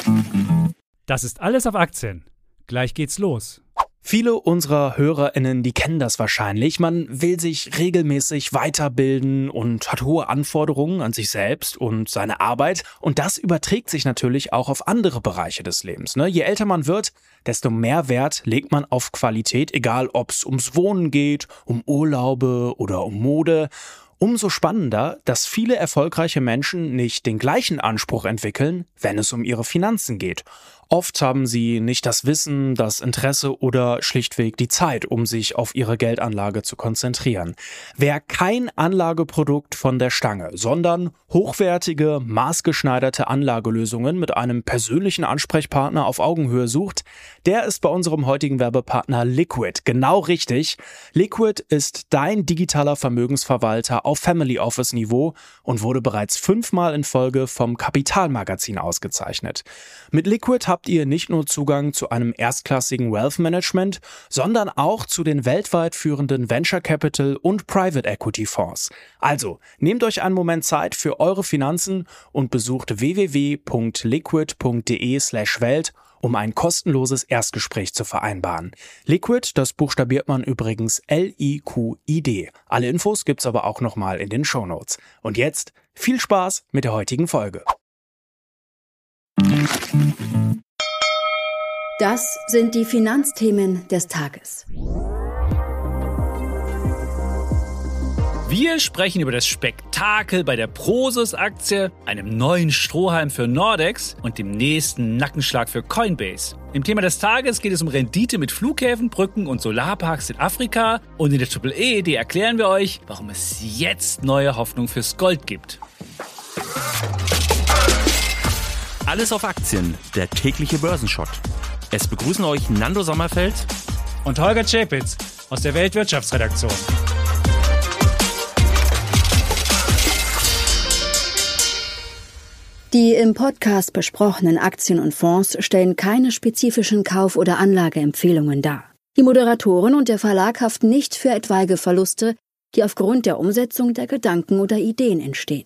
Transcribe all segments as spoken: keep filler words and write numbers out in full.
Das ist alles auf Aktien. Gleich geht's los. Viele unserer HörerInnen, die kennen das wahrscheinlich. Man will sich regelmäßig weiterbilden und hat hohe Anforderungen an sich selbst und seine Arbeit. Und das überträgt sich natürlich auch auf andere Bereiche des Lebens. Ne? Je älter man wird, desto mehr Wert legt man auf Qualität, egal ob es ums Wohnen geht, um Urlaube oder um Mode. Umso spannender, dass viele erfolgreiche Menschen nicht den gleichen Anspruch entwickeln, wenn es um ihre Finanzen geht. Oft haben sie nicht das Wissen, das Interesse oder schlichtweg die Zeit, um sich auf ihre Geldanlage zu konzentrieren. Wer kein Anlageprodukt von der Stange, sondern hochwertige, maßgeschneiderte Anlagelösungen mit einem persönlichen Ansprechpartner auf Augenhöhe sucht, der ist bei unserem heutigen Werbepartner Liquid genau richtig. Liquid ist dein digitaler Vermögensverwalter auf Family Office Niveau und wurde bereits fünfmal in Folge vom Kapital-Magazin ausgezeichnet. Mit Liquid habt ihr nicht nur Zugang zu einem erstklassigen Wealth Management, sondern auch zu den weltweit führenden Venture Capital und Private Equity Fonds. Also, nehmt euch einen Moment Zeit für eure Finanzen und besucht w w w punkt liquid punkt d e slash welt, um ein kostenloses Erstgespräch zu vereinbaren. Liquid, das buchstabiert man übrigens L I Q I D. Alle Infos gibt's aber auch nochmal in den Shownotes. Und jetzt viel Spaß mit der heutigen Folge. Das sind die Finanzthemen des Tages. Wir sprechen über das Spektakel bei der Prosus-Aktie, einem neuen Strohhalm für Nordex und dem nächsten Nackenschlag für Coinbase. Im Thema des Tages geht es um Rendite mit Flughäfen, Brücken und Solarparks in Afrika. Und in der Triple E D erklären wir euch, warum es jetzt neue Hoffnung fürs Gold gibt. Alles auf Aktien, der tägliche Börsenshot. Es begrüßen euch Nando Sommerfeld Und Holger Czapitz aus der Weltwirtschaftsredaktion. Die im Podcast besprochenen Aktien und Fonds stellen keine spezifischen Kauf- oder Anlageempfehlungen dar. Die Moderatoren und der Verlag haften nicht für etwaige Verluste, die aufgrund der Umsetzung der Gedanken oder Ideen entstehen.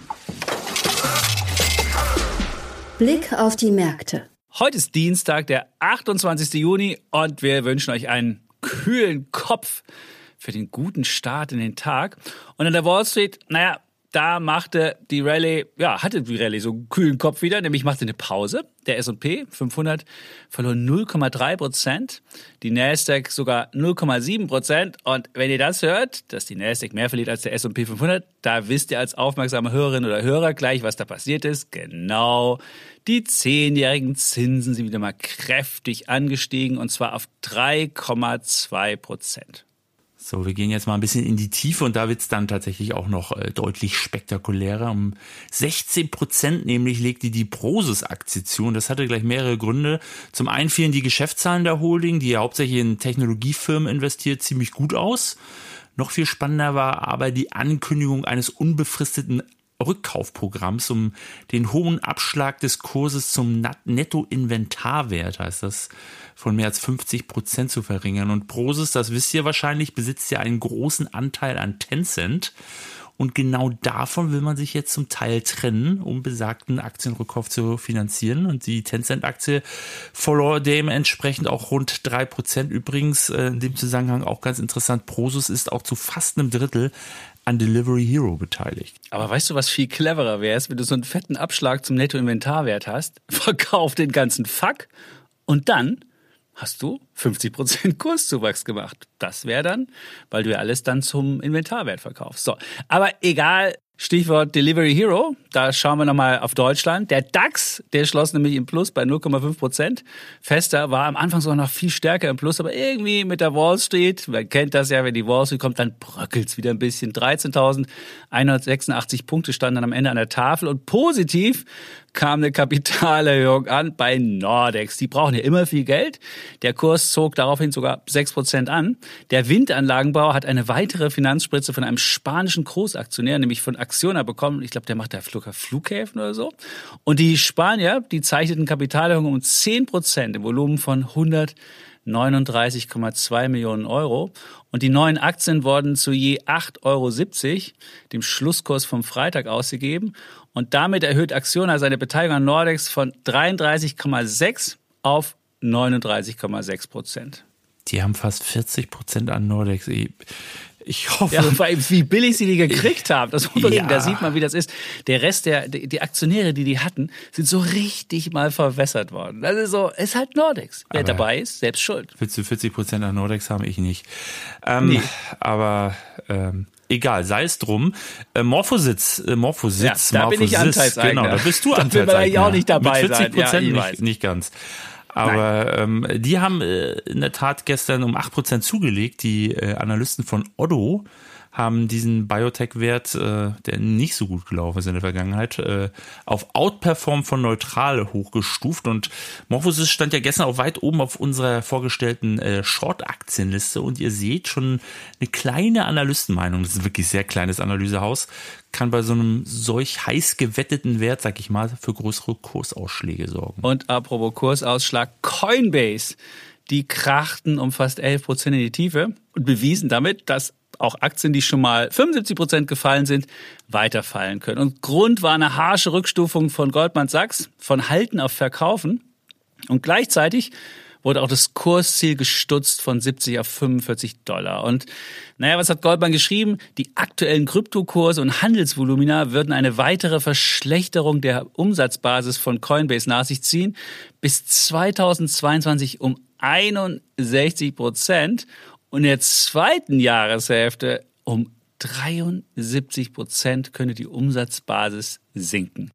Blick auf die Märkte. Heute ist Dienstag, der achtundzwanzigsten Juni und wir wünschen euch einen kühlen Kopf für den guten Start in den Tag. Und an der Wall Street, naja, da machte die Rallye, ja, hatte die Rallye so einen kühlen Kopf wieder, nämlich machte eine Pause. Der S und P fünfhundert verlor null Komma drei Prozent, die Nasdaq sogar null Komma sieben Prozent. Und wenn ihr das hört, dass die Nasdaq mehr verliert als der S und P fünfhundert, da wisst ihr als aufmerksame Hörerin oder Hörer gleich, was da passiert ist. Genau, die zehnjährigen Zinsen sind wieder mal kräftig angestiegen und zwar auf drei Komma zwei Prozent. So, wir gehen jetzt mal ein bisschen in die Tiefe und da wird's dann tatsächlich auch noch äh, deutlich spektakulärer. Um sechzehn Prozent nämlich legte die Prosus-Aktie zu und das hatte gleich mehrere Gründe. Zum einen fielen die Geschäftszahlen der Holding, die ja hauptsächlich in Technologiefirmen investiert, ziemlich gut aus. Noch viel spannender war aber die Ankündigung eines unbefristeten Rückkaufprogramms, um den hohen Abschlag des Kurses zum Nettoinventarwert, heißt das, von mehr als fünfzig Prozent zu verringern. Und Prosus, das wisst ihr wahrscheinlich, besitzt ja einen großen Anteil an Tencent. Und genau davon will man sich jetzt zum Teil trennen, um besagten Aktienrückkauf zu finanzieren. Und die Tencent-Aktie verlor dementsprechend auch rund drei Prozent. Übrigens, in dem Zusammenhang auch ganz interessant, Prosus ist auch zu fast einem Drittel an Delivery Hero beteiligt. Aber weißt du, was viel cleverer wäre, wenn du so einen fetten Abschlag zum Nettoinventarwert hast, verkauf den ganzen Fuck und dann hast du fünfzig Prozent Kurszuwachs gemacht. Das wäre dann, weil du ja alles dann zum Inventarwert verkaufst. So, aber egal, Stichwort Delivery Hero, da schauen wir nochmal auf Deutschland. Der DAX, der schloss nämlich im Plus bei null Komma fünf Prozent. Fester war am Anfang sogar noch viel stärker im Plus, aber irgendwie mit der Wall Street, man kennt das ja, wenn die Wall Street kommt, dann bröckelt's wieder ein bisschen. dreizehntausendeinhundertsechsundachtzig Punkte standen dann am Ende an der Tafel und positiv kam eine Kapitalerhöhung an bei Nordex. Die brauchen ja immer viel Geld. Der Kurs zog daraufhin sogar sechs Prozent an. Der Windanlagenbau hat eine weitere Finanzspritze von einem spanischen Großaktionär, nämlich von Acciona bekommen. Ich glaube, der macht da Flughäfen oder so. Und die Spanier, die zeichneten Kapitalerhöhungen um zehn Prozent im Volumen von hundert neununddreißig Komma zwei Millionen Euro. Und die neuen Aktien wurden zu je acht Euro siebzig, dem Schlusskurs vom Freitag, ausgegeben. Und damit erhöht Acciona seine Beteiligung an Nordex von dreiunddreißig Komma sechs auf neununddreißig Komma sechs Prozent. Die haben fast vierzig Prozent an Nordex. Ich hoffe. Ja, wie billig sie die gekriegt haben. Das ja. Da sieht man, wie das ist. Der Rest der, die Aktionäre, die die hatten, sind so richtig mal verwässert worden. Also so, ist halt Nordex. Wer aber dabei ist, selbst schuld. Willst du vierzig Prozent an Nordex haben? Ich nicht. Ähm, nee. Aber, ähm, egal, sei es drum. Äh, Morphositz, äh, Morphositz, ja, da bin ich Anteilseigner. Genau, da bist du da Anteilseigner. Da will man eigentlich auch nicht dabei Mit vierzig Prozent sein. Ja, nicht, nicht ganz. Aber ähm, die haben äh, in der Tat gestern um acht Prozent zugelegt. Die äh, Analysten von Oddo haben diesen Biotech-Wert, äh, der nicht so gut gelaufen ist in der Vergangenheit, äh, auf Outperform von neutral hochgestuft. Und Morphosys stand ja gestern auch weit oben auf unserer vorgestellten äh, Short-Aktienliste. Und ihr seht schon eine kleine Analystenmeinung, das ist ein wirklich sehr kleines Analysehaus, kann bei so einem solch heiß gewetteten Wert, sag ich mal, für größere Kursausschläge sorgen. Und apropos Kursausschlag, Coinbase, die krachten um fast elf Prozent in die Tiefe und bewiesen damit, dass auch Aktien, die schon mal fünfundsiebzig Prozent gefallen sind, weiterfallen können. Und Grund war eine harsche Rückstufung von Goldman Sachs von Halten auf Verkaufen. Und gleichzeitig wurde auch das Kursziel gestutzt von siebzig auf fünfundvierzig Dollar. Und naja, was hat Goldman geschrieben? Die aktuellen Kryptokurse und Handelsvolumina würden eine weitere Verschlechterung der Umsatzbasis von Coinbase nach sich ziehen. Bis zweitausendzweiundzwanzig um einundsechzig Prozent. Und in der zweiten Jahreshälfte um dreiundsiebzig Prozent könnte die Umsatzbasis sinken.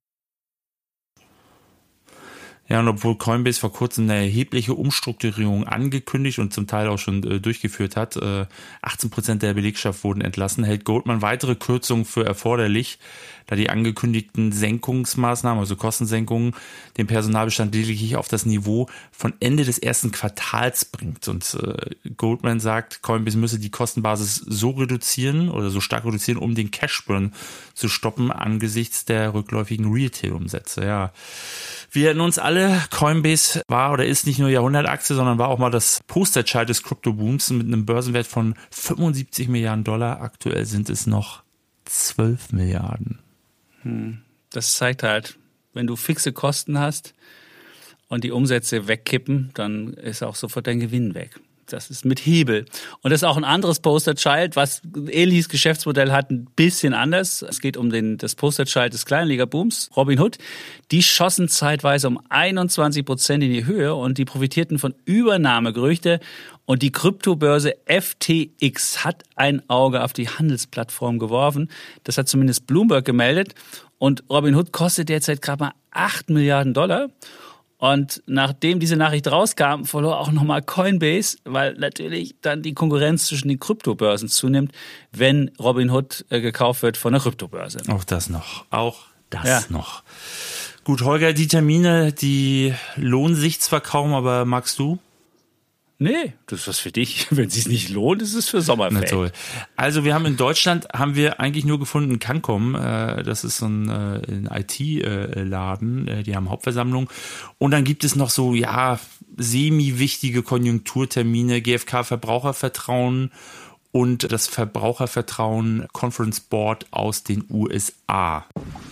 Ja, und obwohl Coinbase vor kurzem eine erhebliche Umstrukturierung angekündigt und zum Teil auch schon äh, durchgeführt hat, äh, achtzehn Prozent der Belegschaft wurden entlassen, hält Goldman weitere Kürzungen für erforderlich, da die angekündigten Senkungsmaßnahmen, also Kostensenkungen, den Personalbestand lediglich auf das Niveau von Ende des ersten Quartals bringt. Und äh, Goldman sagt, Coinbase müsse die Kostenbasis so reduzieren oder so stark reduzieren, um den Cashburn zu stoppen angesichts der rückläufigen Retail-Umsätze. Ja. Wir erinnern uns alle, Coinbase war oder ist nicht nur Jahrhundertaktie, sondern war auch mal das Posterchild des Crypto-Booms mit einem Börsenwert von fünfundsiebzig Milliarden Dollar. Aktuell sind es noch zwölf Milliarden. Hm. Das zeigt halt, wenn du fixe Kosten hast und die Umsätze wegkippen, dann ist auch sofort dein Gewinn weg. Das ist mit Hebel. Und das ist auch ein anderes Posterchild, was ein ähnliches Geschäftsmodell hat, ein bisschen anders. Es geht um den, das Posterchild des Kleinanlegerbooms, Robinhood. Die schossen zeitweise um einundzwanzig Prozent in die Höhe und die profitierten von Übernahmegerüchte. Und die Kryptobörse F T X hat ein Auge auf die Handelsplattform geworfen. Das hat zumindest Bloomberg gemeldet. Und Robinhood kostet derzeit gerade mal acht Milliarden Dollar. Und nachdem diese Nachricht rauskam, verlor auch nochmal Coinbase, weil natürlich dann die Konkurrenz zwischen den Kryptobörsen zunimmt, wenn Robinhood äh, gekauft wird von der Kryptobörse. Auch das noch. Auch das ja. noch. Gut, Holger, die Termine, die lohnen sich zwar kaum, aber magst du? Nee, das ist was für dich. Wenn es sich nicht lohnt, ist es für Sommerferien. Na toll. Also wir haben in Deutschland, haben wir eigentlich nur gefunden Cancom, äh, das ist so ein, äh, ein I T-Laden, äh, die haben Hauptversammlung. Und dann gibt es noch so, ja, semi-wichtige Konjunkturtermine, G F K Verbrauchervertrauen und das Verbrauchervertrauen Conference Board aus den U S A.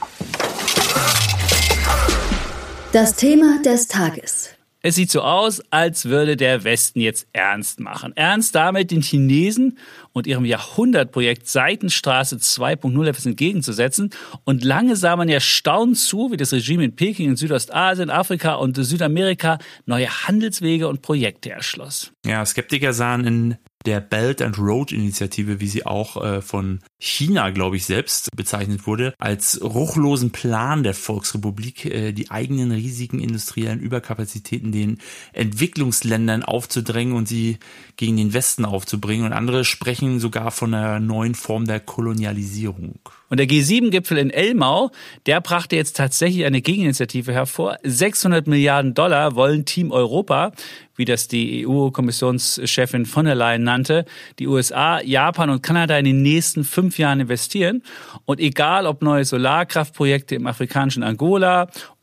Das Thema des Tages. Es sieht so aus, als würde der Westen jetzt ernst machen. Ernst damit, den Chinesen und ihrem Jahrhundertprojekt Seidenstraße zwei Punkt null etwas entgegenzusetzen. Und lange sah man ja staunend zu, wie das Regime in Peking, in Südostasien, Afrika und Südamerika neue Handelswege und Projekte erschloss. Ja, Skeptiker sahen in der Belt and Road Initiative, wie sie auch äh, von China, glaube ich, selbst bezeichnet wurde, als ruchlosen Plan der Volksrepublik, äh, die eigenen riesigen industriellen Überkapazitäten den Entwicklungsländern aufzudrängen und sie gegen den Westen aufzubringen. Und andere sprechen sogar von einer neuen Form der Kolonialisierung. Und der G sieben Gipfel in Elmau, der brachte jetzt tatsächlich eine Gegeninitiative hervor. sechshundert Milliarden Dollar wollen Team Europa, wie das die E U-Kommissionschefin von der Leyen nannte, die U S A, Japan und Kanada in den nächsten fünf Jahren investieren. Und egal ob neue Solarkraftprojekte im afrikanischen Angola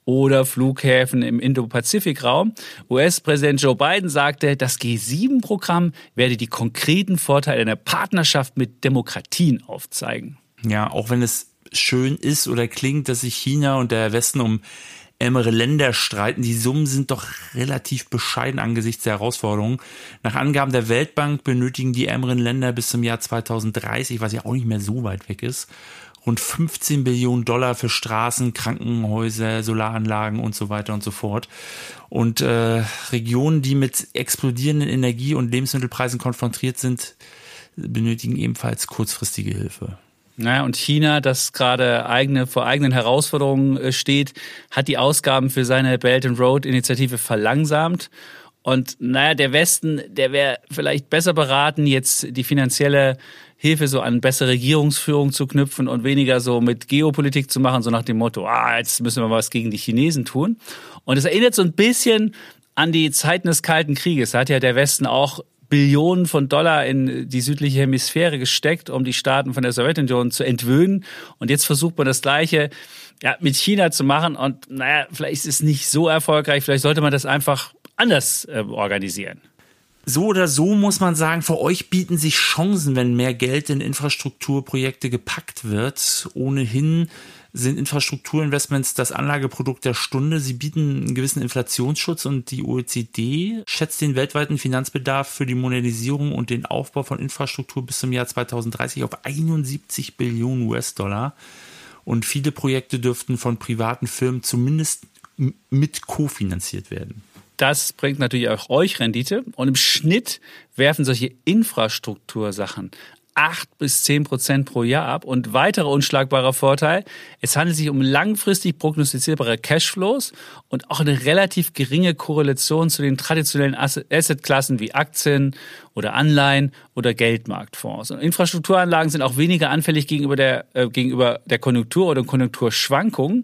oder Flughäfen im Indo-Pazifik-Raum. U S-Präsident Joe Biden sagte, das G sieben Programm werde die konkreten Vorteile einer Partnerschaft mit Demokratien aufzeigen. Ja, auch wenn es schön ist oder klingt, dass sich China und der Westen um ärmere Länder streiten, die Summen sind doch relativ bescheiden angesichts der Herausforderungen. Nach Angaben der Weltbank benötigen die ärmeren Länder bis zum Jahr zweitausenddreißig, was ja auch nicht mehr so weit weg ist, rund fünfzehn Billionen Dollar für Straßen, Krankenhäuser, Solaranlagen und so weiter und so fort. Und äh, Regionen, die mit explodierenden Energie- und Lebensmittelpreisen konfrontiert sind, benötigen ebenfalls kurzfristige Hilfe. Naja, und China, das gerade eigene, vor eigenen Herausforderungen steht, hat die Ausgaben für seine Belt and Road Initiative verlangsamt. Und naja, der Westen, der wäre vielleicht besser beraten, jetzt die finanzielle Hilfe so an bessere Regierungsführung zu knüpfen und weniger so mit Geopolitik zu machen, so nach dem Motto, ah, jetzt müssen wir was gegen die Chinesen tun. Und es erinnert so ein bisschen an die Zeiten des Kalten Krieges. Da hat ja der Westen auch Billionen von Dollar in die südliche Hemisphäre gesteckt, um die Staaten von der Sowjetunion zu entwöhnen. Und jetzt versucht man das Gleiche ja, mit China zu machen. Und naja, vielleicht ist es nicht so erfolgreich. Vielleicht sollte man das einfach anders äh, organisieren. So oder so muss man sagen, für euch bieten sich Chancen, wenn mehr Geld in Infrastrukturprojekte gepackt wird. Ohnehin sind Infrastrukturinvestments das Anlageprodukt der Stunde. Sie bieten einen gewissen Inflationsschutz und die O E C D schätzt den weltweiten Finanzbedarf für die Modernisierung und den Aufbau von Infrastruktur bis zum Jahr zweitausenddreißig auf einundsiebzig Billionen U S-Dollar. Und viele Projekte dürften von privaten Firmen zumindest mit kofinanziert werden. Das bringt natürlich auch euch Rendite. Und im Schnitt werfen solche Infrastruktursachen acht bis zehn Prozent pro Jahr ab. Und weiterer unschlagbarer Vorteil, es handelt sich um langfristig prognostizierbare Cashflows und auch eine relativ geringe Korrelation zu den traditionellen Assetklassen wie Aktien oder Anleihen oder Geldmarktfonds. Und Infrastrukturanlagen sind auch weniger anfällig gegenüber der, äh, gegenüber der Konjunktur oder Konjunkturschwankungen.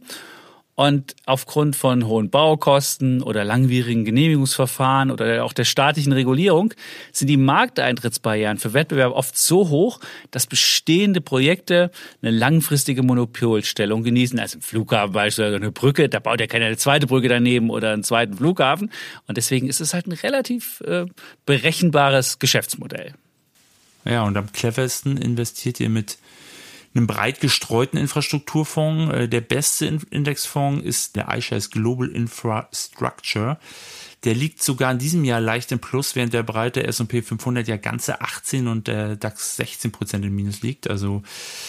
Und aufgrund von hohen Baukosten oder langwierigen Genehmigungsverfahren oder auch der staatlichen Regulierung sind die Markteintrittsbarrieren für Wettbewerb oft so hoch, dass bestehende Projekte eine langfristige Monopolstellung genießen. Also im Flughafen beispielsweise eine Brücke, da baut ja keiner eine zweite Brücke daneben oder einen zweiten Flughafen. Und deswegen ist es halt ein relativ äh, berechenbares Geschäftsmodell. Ja, und am cleversten investiert ihr mit einem breit gestreuten Infrastrukturfonds. Der beste Indexfonds ist der iShares Global Infrastructure. Der liegt sogar in diesem Jahr leicht im Plus, während der breite S und P fünfhundert ja ganze achtzehn und der DAX sechzehn Prozent im Minus liegt. Also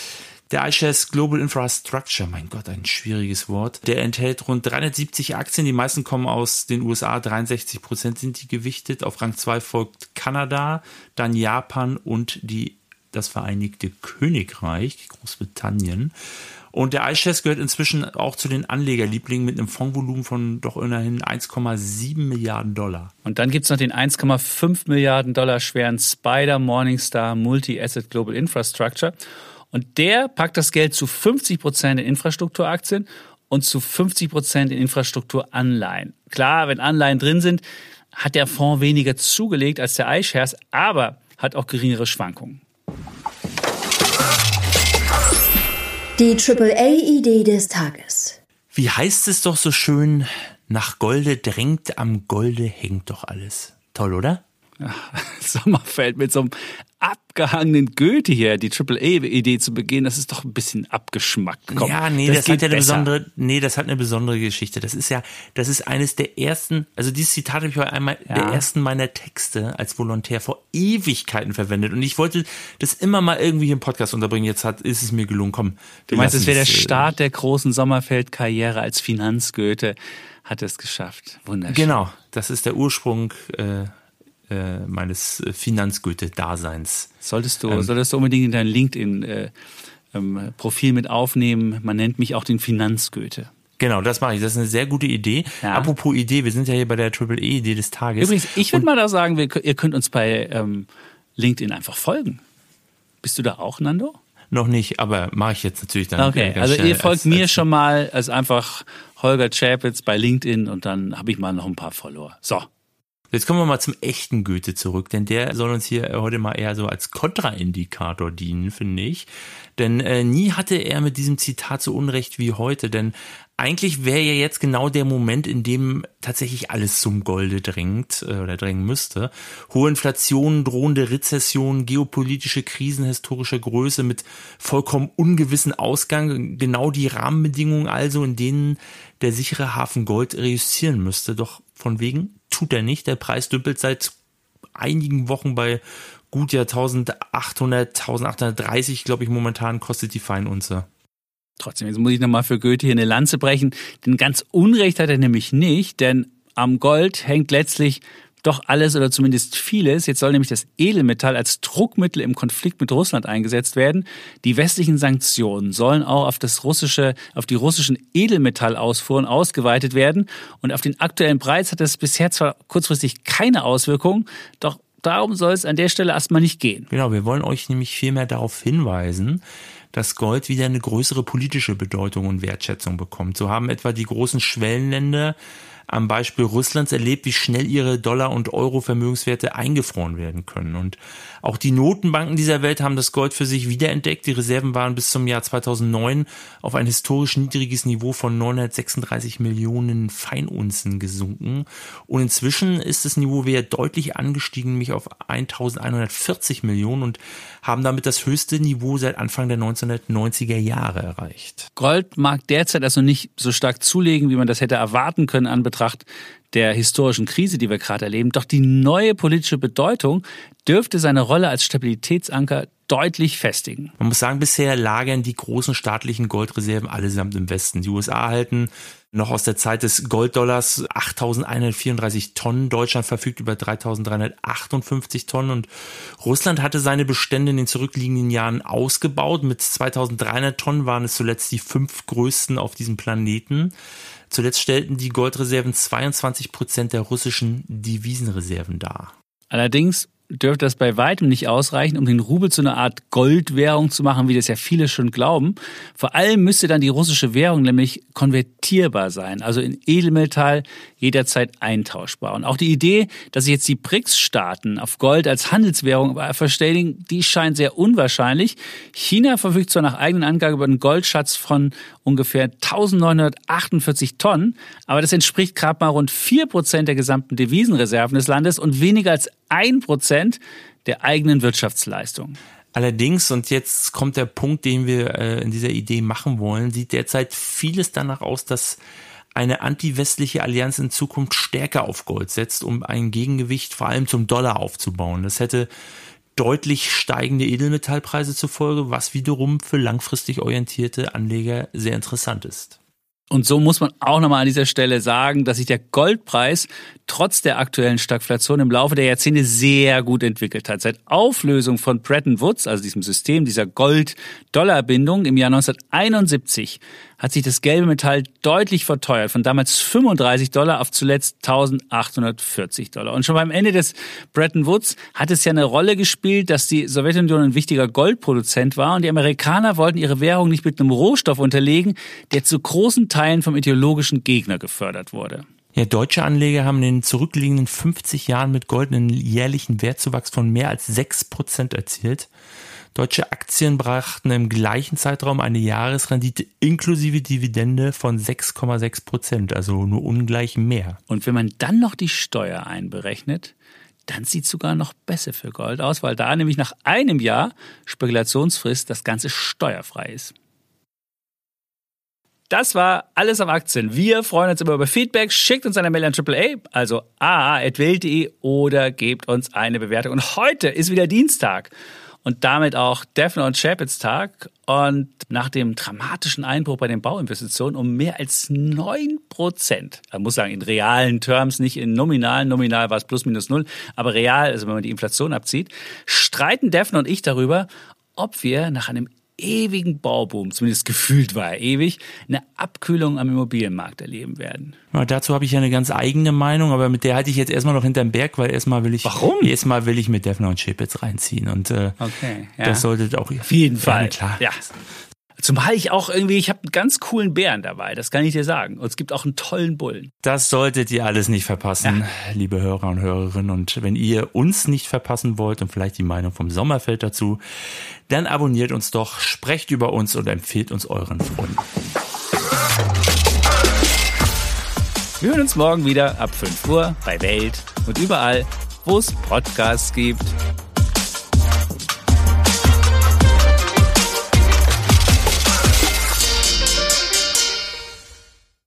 der iShares Global Infrastructure, mein Gott, ein schwieriges Wort, der enthält rund dreihundertsiebzig Aktien. Die meisten kommen aus den U S A, dreiundsechzig Prozent sind die gewichtet. Auf Rang zwei folgt Kanada, dann Japan und die das Vereinigte Königreich, Großbritannien. Und der iShares gehört inzwischen auch zu den Anlegerlieblingen mit einem Fondsvolumen von doch immerhin eins Komma sieben Milliarden Dollar. Und dann gibt's noch den eins Komma fünf Milliarden Dollar schweren Spider Morningstar Multi-Asset Global Infrastructure. Und der packt das Geld zu fünfzig Prozent in Infrastrukturaktien und zu fünfzig Prozent in Infrastrukturanleihen. Klar, wenn Anleihen drin sind, hat der Fonds weniger zugelegt als der iShares, aber hat auch geringere Schwankungen. Die Triple A-Idee des Tages. Wie heißt es doch so schön, nach Golde drängt, am Golde hängt doch alles. Toll, oder? Ja, Sommerfeld mit so einem abgehangenen Goethe hier, die Triple A-Idee zu begehen, das ist doch ein bisschen abgeschmackt. Komm, ja, nee, das, das hat ja eine besser. besondere, nee, das hat eine besondere Geschichte. Das ist ja, das ist eines der ersten, also dieses Zitat habe ich heute einmal ja. der ersten meiner Texte als Volontär vor Ewigkeiten verwendet und ich wollte das immer mal irgendwie im Podcast unterbringen. Jetzt hat, ist es mir gelungen. Komm, du meinst, es wäre der Start der großen Sommerfeld-Karriere als Finanzgoethe, hat es geschafft. Wunderschön. Genau, das ist der Ursprung, äh, meines Finanzgoethe-Daseins. Solltest du, ähm, solltest du unbedingt in dein LinkedIn-Profil äh, mit aufnehmen. Man nennt mich auch den Finanzgoethe. Genau, das mache ich. Das ist eine sehr gute Idee. Ja. Apropos Idee, wir sind ja hier bei der Triple E-Idee des Tages. Übrigens, ich würde mal da sagen, wir, ihr könnt uns bei ähm, LinkedIn einfach folgen. Bist du da auch, Nando? Noch nicht, aber mache ich jetzt natürlich dann. Okay, ganz also ihr folgt als, mir als schon mal als einfach Holger Czapitz bei LinkedIn und dann habe ich mal noch ein paar Follower. So. Jetzt kommen wir mal zum echten Goethe zurück, denn der soll uns hier heute mal eher so als Kontraindikator dienen, finde ich. Denn äh, nie hatte er mit diesem Zitat so Unrecht wie heute, denn eigentlich wäre ja jetzt genau der Moment, in dem tatsächlich alles zum Golde drängt äh, oder drängen müsste. Hohe Inflation, drohende Rezession, geopolitische Krisen historischer Größe mit vollkommen ungewissen Ausgang. Genau die Rahmenbedingungen also, in denen der sichere Hafen Gold reüssieren müsste. Doch von wegen tut er nicht. Der Preis dümpelt seit einigen Wochen bei gut ja eintausendachthundert, eintausendachthundertdreißig, glaube ich, momentan kostet die Feinunze. Trotzdem, jetzt muss ich nochmal für Goethe hier eine Lanze brechen, denn ganz Unrecht hat er nämlich nicht, denn am Gold hängt letztlich doch alles oder zumindest vieles. Jetzt soll nämlich das Edelmetall als Druckmittel im Konflikt mit Russland eingesetzt werden. Die westlichen Sanktionen sollen auch auf das russische, auf die russischen Edelmetallausfuhren ausgeweitet werden. Und auf den aktuellen Preis hat das bisher zwar kurzfristig keine Auswirkungen, doch darum soll es an der Stelle erstmal nicht gehen. Genau, wir wollen euch nämlich vielmehr darauf hinweisen, dass Gold wieder eine größere politische Bedeutung und Wertschätzung bekommt. So haben etwa die großen Schwellenländer am Beispiel Russlands erlebt, wie schnell ihre Dollar- und Euro-Vermögenswerte eingefroren werden können. Und auch die Notenbanken dieser Welt haben das Gold für sich wiederentdeckt. Die Reserven waren bis zum Jahr zweitausendneun auf ein historisch niedriges Niveau von neunhundertsechsunddreißig Millionen Feinunzen gesunken. Und inzwischen ist das Niveau wieder deutlich angestiegen, nämlich auf eintausendeinhundertvierzig Millionen und haben damit das höchste Niveau seit Anfang der neunzehnhundertneunziger Jahre erreicht. Gold mag derzeit also nicht so stark zulegen, wie man das hätte erwarten können an Betracht der historischen Krise, die wir gerade erleben. Doch die neue politische Bedeutung dürfte seine Rolle als Stabilitätsanker deutlich festigen. Man muss sagen, bisher lagern die großen staatlichen Goldreserven allesamt im Westen. Die U S A halten noch aus der Zeit des Golddollars achttausendeinhundertvierunddreißig Tonnen. Deutschland verfügt über dreitausenddreihundertachtundfünfzig Tonnen und Russland hatte seine Bestände in den zurückliegenden Jahren ausgebaut. Mit zweitausenddreihundert Tonnen waren es zuletzt die fünf größten auf diesem Planeten. Zuletzt stellten die Goldreserven zweiundzwanzig Prozent der russischen Devisenreserven dar. Allerdings dürfte das bei weitem nicht ausreichen, um den Rubel zu einer Art Goldwährung zu machen, wie das ja viele schon glauben. Vor allem müsste dann die russische Währung nämlich konvertierbar sein, also in Edelmetall jederzeit eintauschbar. Und auch die Idee, dass sich jetzt die B R I C S-Staaten auf Gold als Handelswährung verständigen, die scheint sehr unwahrscheinlich. China verfügt zwar nach eigenen Angaben über einen Goldschatz von ungefähr eintausendneunhundertachtundvierzig Tonnen, aber das entspricht gerade mal rund vier Prozent der gesamten Devisenreserven des Landes und weniger als ein Prozent der eigenen Wirtschaftsleistung. Allerdings, und jetzt kommt der Punkt, den wir äh, in dieser Idee machen wollen, sieht derzeit vieles danach aus, dass eine anti-westliche Allianz in Zukunft stärker auf Gold setzt, um ein Gegengewicht vor allem zum Dollar aufzubauen. Das hätte deutlich steigende Edelmetallpreise zur Folge, was wiederum für langfristig orientierte Anleger sehr interessant ist. Und so muss man auch nochmal an dieser Stelle sagen, dass sich der Goldpreis trotz der aktuellen Stagflation im Laufe der Jahrzehnte sehr gut entwickelt hat. Seit Auflösung von Bretton Woods, also diesem System dieser Gold-Dollar-Bindung im Jahr neunzehnhunderteinundsiebzig, hat sich das gelbe Metall deutlich verteuert, von damals fünfunddreißig Dollar auf zuletzt eintausendachthundertvierzig Dollar. Und schon beim Ende des Bretton Woods hat es ja eine Rolle gespielt, dass die Sowjetunion ein wichtiger Goldproduzent war und die Amerikaner wollten ihre Währung nicht mit einem Rohstoff unterlegen, der zu großen Teilen vom ideologischen Gegner gefördert wurde. Ja, deutsche Anleger haben in den zurückliegenden fünfzig Jahren mit Gold einen jährlichen Wertzuwachs von mehr als sechs Prozent erzielt. Deutsche Aktien brachten im gleichen Zeitraum eine Jahresrendite inklusive Dividende von sechs Komma sechs Prozent, also nur ungleich mehr. Und wenn man dann noch die Steuer einberechnet, dann sieht es sogar noch besser für Gold aus, weil da nämlich nach einem Jahr Spekulationsfrist das Ganze steuerfrei ist. Das war alles auf Aktien. Wir freuen uns immer über Feedback. Schickt uns eine Mail an Triple A, also a a at welt punkt de oder gebt uns eine Bewertung. Und heute ist wieder Dienstag und damit auch Deffner und Chapitz Tag. Und nach dem dramatischen Einbruch bei den Bauinvestitionen um mehr als neun Prozent, man muss sagen in realen Terms, nicht in nominalen, nominal war es plus minus null, aber real, also wenn man die Inflation abzieht, streiten Deffner und ich darüber, ob wir nach einem ewigen Bauboom, zumindest gefühlt war er ewig, eine Abkühlung am Immobilienmarkt erleben werden. Ja, dazu habe ich ja eine ganz eigene Meinung, aber mit der halte ich jetzt erstmal noch hinterm Berg, weil erstmal will ich Warum? erstmal will ich mit Deffner und Chapitz reinziehen und äh, okay, ja. das sollte auch auf jeden Fall. Ja, klar. Ja. Zumal ich auch irgendwie, ich habe einen ganz coolen Bären dabei, das kann ich dir sagen. Und es gibt auch einen tollen Bullen. Das solltet ihr alles nicht verpassen, ja. liebe Hörer und Hörerinnen. Und wenn ihr uns nicht verpassen wollt und vielleicht die Meinung vom Sommerfeld dazu, dann abonniert uns doch, sprecht über uns und empfehlt uns euren Freunden. Wir hören uns morgen wieder ab fünf Uhr bei Welt und überall, wo es Podcasts gibt.